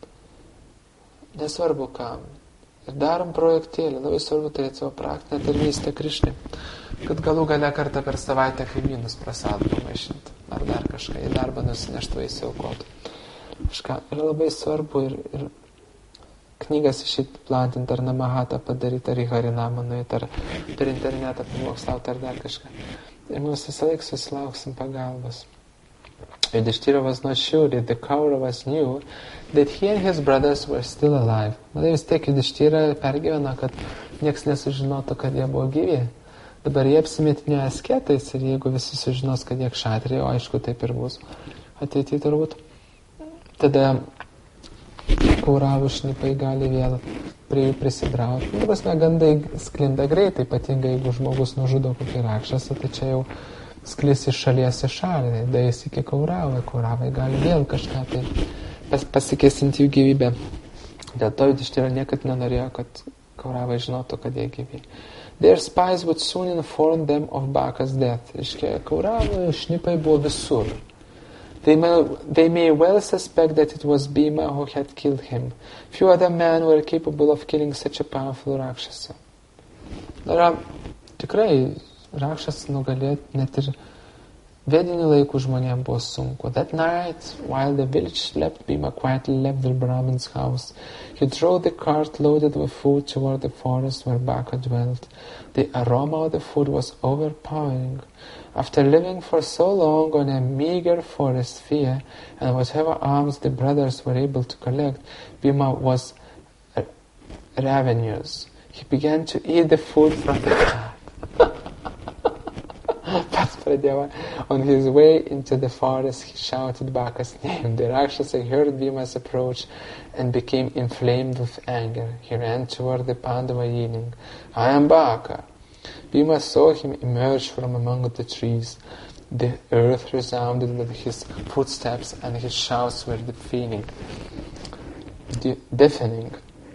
nesvarbu kam, ir darom projektėlį, labai svarbu turėti savo praktinę tarnystę Krišnai, kad galų gale kartą per savaitę kaimynus prasadų pamaišinti, ar dar kažką į darbą nusineštų įsiaukotų. Kažką yra labai svarbu ir, ir knygas išeit platinti, ar namahatą padaryti, ar į Harinamą nueiti, ar per internetą pamokslauti, ar dar kažką. Ir mes visą laiką susilauksim pagalbos. Yudhishthira was not sure that the Kauravas knew that he and his brothers were still alive. Na, vis tiek Yudhishthira pergyveno, kad nieks nesužinotų, kad jie buvo gyvi. Dabar jie apsimetinėjo asketais ir jeigu visi sužinos, kad jie kšatriai, o aišku, taip ir bus ateityje turbūt, tada Kauravų šnipai gali vėl prie jų prisidrauti. Nu, prasme, gandai sklinda greitai, ypatingai jeigu žmogus nužudo kokį rakšasą, tai čia jau sklis iš šalies į šalį, dais iki Kauravai, Kauravai gali vėl kažką tai pas, pasikesinti jų gyvybę. Dėl to Yudhishthira niekad nenorėjo, kad Kauravai žinotų, kad jie gyvi. Their spies would soon inform them of Baka's death. Iškia, Kauravų šnipai buvo visur. They may, they may well suspect that it was Bhima who had killed him. Few other men were capable of killing such a powerful Rakshasa. Yra tikrai Rakshas nugalėti net ir vedinių laikų žmonėms buvo sunku. That night, while the village slept, Bhima quietly left the Brahmin's house. He drove the cart loaded with food toward the forest where Baka dwelt. The aroma of the food was overpowering. After living for so long on a meager forest fare and whatever alms the brothers were able to collect, Bhima was ravenous. He began to eat the food from the cart. On his way into the forest, he shouted Baka's name. The Rakshasa heard Bhima's approach and became inflamed with anger. He ran toward the Pandava yelling, "I am Baka." Bhima saw him emerge from among the trees. The earth resounded with his footsteps and his shouts were deafening. De- deafening.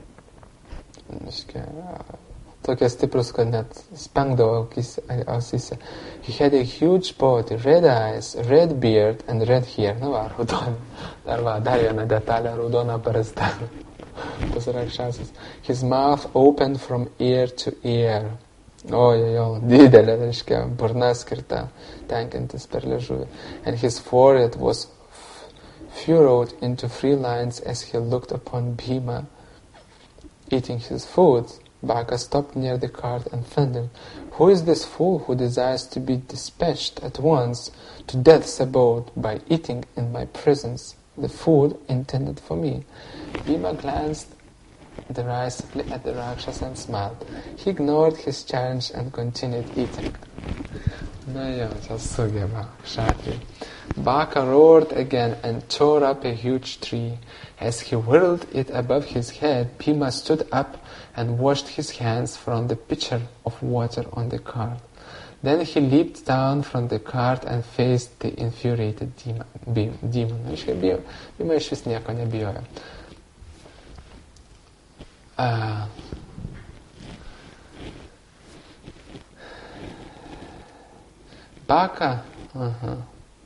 Tokie stiprus, kad net spengdavo ausyse. He had a huge body, red eyes, red beard and red hair. Na va, raudona. Dar va, dar viena detalė, raudona barzda. Tas Rakshasas. His mouth opened from ear to ear. O, jo, jo, didelė, reiškia, burna skirta tenkintis per liežuvį. And his forehead was furrowed into three lines as he looked upon Bhima eating his food. Baka stopped near the cart and thundered, "Who is this fool who desires to be dispatched at once to death's abode by eating in my presence the food intended for me?" Bhima glanced derisively at the Rakshasa and smiled. He ignored his challenge and continued eating. Na jo, čia sugeba, šatriai. Baka roared again and tore up a huge tree. As he whirled it above his head, Bhima stood up and washed his hands from the pitcher of water on the cart. Then he leaped down from the cart and faced the infuriated demon. demon. Bhima iš vis nieko nebijojo. Uh, Baka, uh-huh.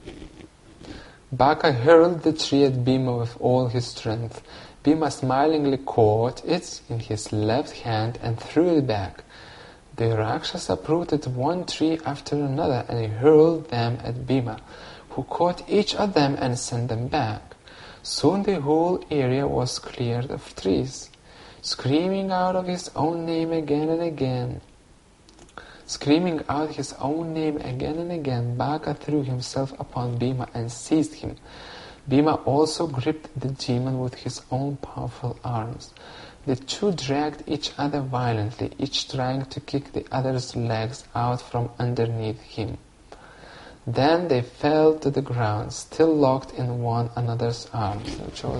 Baka hurled the tree at Bhima with all his strength. Bhima smilingly caught it in his left hand and threw it back. The Rakshasa uprooted one tree after another and he hurled them at Bhima, who caught each of them and sent them back. Soon the whole area was cleared of trees. Screaming out of his own name again and again, Screaming out his own name again and again, Baka threw himself upon Bhima and seized him. Bhima also gripped the demon with his own powerful arms. The two dragged each other violently, each trying to kick the other's legs out from underneath him. Then they fell to the ground, still locked in one another's arms.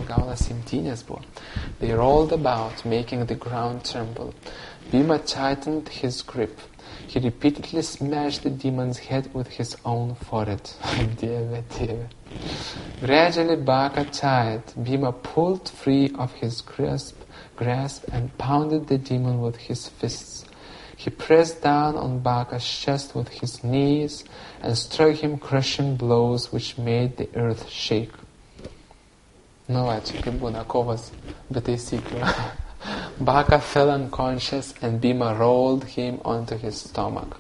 They rolled about, making the ground tremble. Bhima tightened his grip. He repeatedly smashed the demon's head with his own forehead. Dieve, dieve. Gradually Baka tired. Bhima pulled free of his grasp, grasp and pounded the demon with his fists. He pressed down on Baka's chest with his knees and struck him crushing blows which made the earth shake. Nu, va, čia kaip būna kovas be taisyklių. Baka fell unconscious and Bhima rolled him onto his stomach.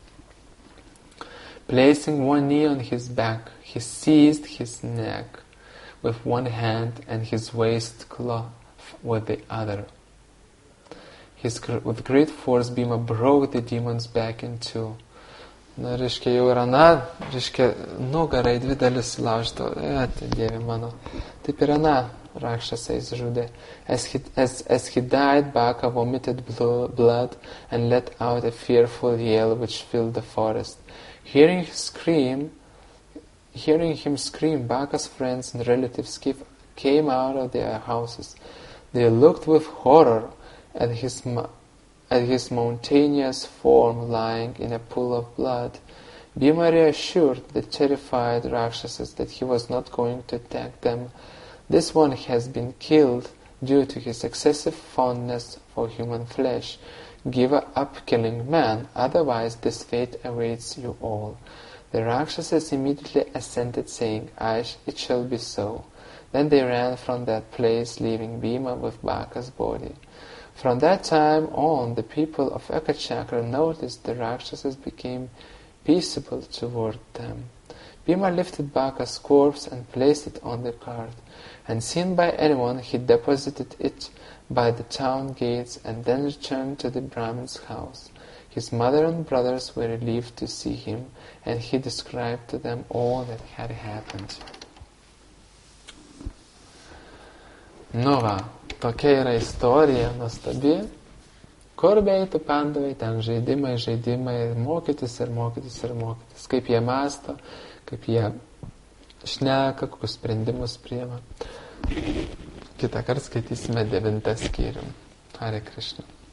Placing one knee on his back, he seized his neck with one hand and his waist cloth with the other. His, with great force, Bhima broke the demon's back in two. Na, reiškia, jau yra, na, reiškia, nugarai dvi dalis laužto. E, tai Dieve mano. Taip yra, na, Rakshasa žudė. As he, as, as he died, Baka vomited blood and let out a fearful yell which filled the forest. Hearing his scream, hearing him scream, Baka's friends and relatives came out of their houses. They looked with horror at his at his mountainous form lying in a pool of blood. Bhima reassured the terrified Rakshasas that he was not going to attack them. This one has been killed due to his excessive fondness for human flesh. Give up killing man, otherwise this fate awaits you all. The Rakshasas immediately assented, saying, Aye, it shall be so. Then they ran from that place, leaving Bhima with Baka's body. From that time on, the people of Ekachakra noticed the Rakshasas became peaceable toward them. Bhima lifted Baka's corpse and placed it on the cart. Unseen by anyone, he deposited it by the town gates and then returned to the Brahmin's house. His mother and brothers were relieved to see him, and he described to them all that had happened. Nu va, tokia yra istorija nuostabi. Kur beitų pandavai, ten žaidimai, žaidimai, mokytis ir mokytis ir mokytis. Kaip jie mąsto, kaip jie šneka, kokius sprendimus priima. Kitą kartą skaitysime devintą skyrių. Hare Krishna.